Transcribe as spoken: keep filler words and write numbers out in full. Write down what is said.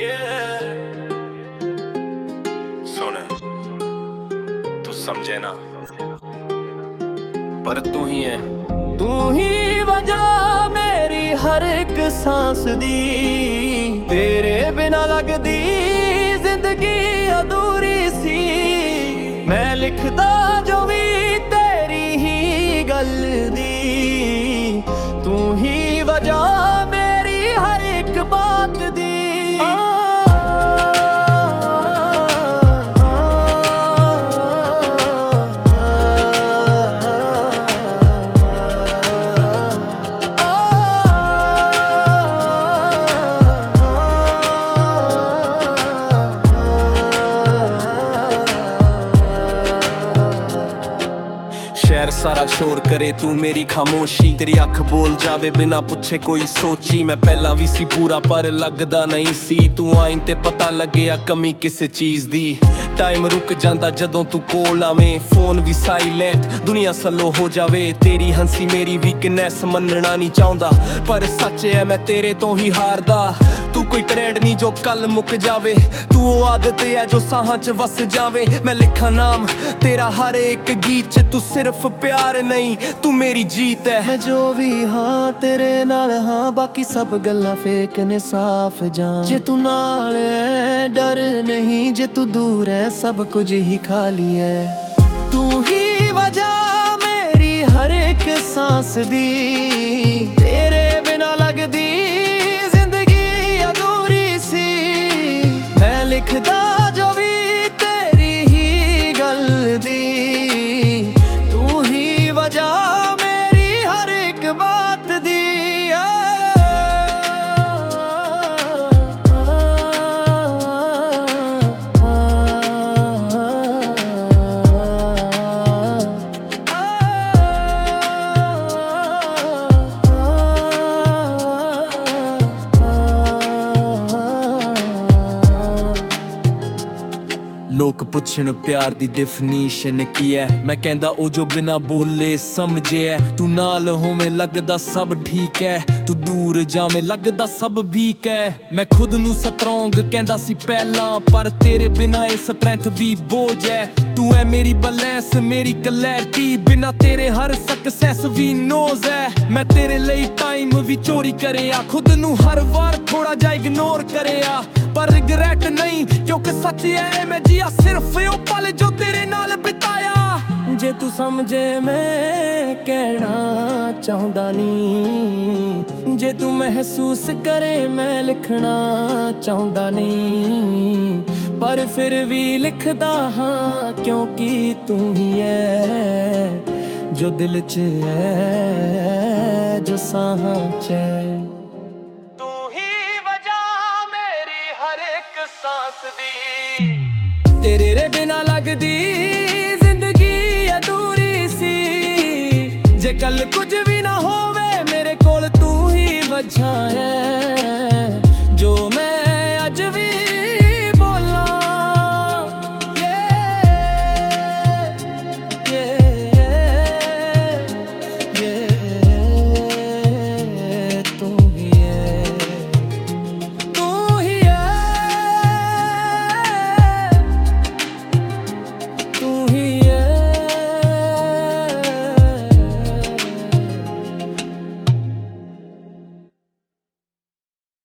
सुन तू समझे ना पर तू ही है, तू ही वजह मेरी हर एक सांस दी। तेरे बिना लगदी जिंदगी अधूरी सी। मैं लिखदा जो भी तेरी ही गल दी। तू ही वजह मेरी हर एक बात दी। शहर सारा शोर करे तू मेरी खामोशी। तेरी अख बोल जावे बिना पुछे कोई सोची। मैं पहला भी सी पूरा पर लगदा नहीं सी। तू आइन ते पता लगे कमी किस चीज दी। टाइम रुक जांदा जदों तू कोल आवें। फोन भी साइलेंट दुनिया स्लो हो जावे। तेरी हंसी मेरी वीकनेस मनना नहीं चाहता, पर सच है मैं तेरे तो ही हारदा। तू कोई ट्रेंड नहीं जो कल मुक जावे। तू वो आदत है जो साहां च वस जावे। मैं लिखा नाम तेरा हर एक गीत च। तू सिर्फ प्यार नहीं तू मेरी जीत है। मैं जो भी हाँ तेरे नाल हाँ, बाकी सब गल्लां फेक ने साफ जान। जे तू नाल है डर नहीं, जे तू दूर है सब कुछ ही खाली है। तू ही वजह मेरी हर एक सांस दी। तेरे बिना लगदी जिंदगी अधूरी सी। मैं लिखदा जो भी तेरी ही गल दी। तू ही वजह मेरी हर एक बात दी। लोग पुछन प्यार दी डेफिनीशन की है। मैं कहंदा ओ जो बिना बोले समझे है। तू नाल होवे लगदा सब ठीक है। तू दूर जावे लगदा सब भीक है। मैं खुद नू स्ट्रॉन्ग कहंदा सी पहला, पर तेरे बिना ए स्ट्रेंथ भी बोझ है। तू है मेरी बैलेंस मेरी क्लैरिटी। बिना तेरे हर सक्सेस भी नोज है। मैं तेरे लिए टाइम भी चोरी करेया। खुद नू हर बार थोड़ा जा इग्नोर करेया, पर रिग्रेट नहीं क्योंकि सच है मैं जिया सिर्फ ओ पल जो तेरे नाल बिताया। जे तू समझे मैं कहना चाहता नहीं। जे तू महसूस करे मैं लिखना चाहता नहीं, पर फिर भी लिखदा हाँ क्योंकि तू ही है जो दिल च है, जो साहां च है। तू ही वजह मेरी हर एक सांस दी।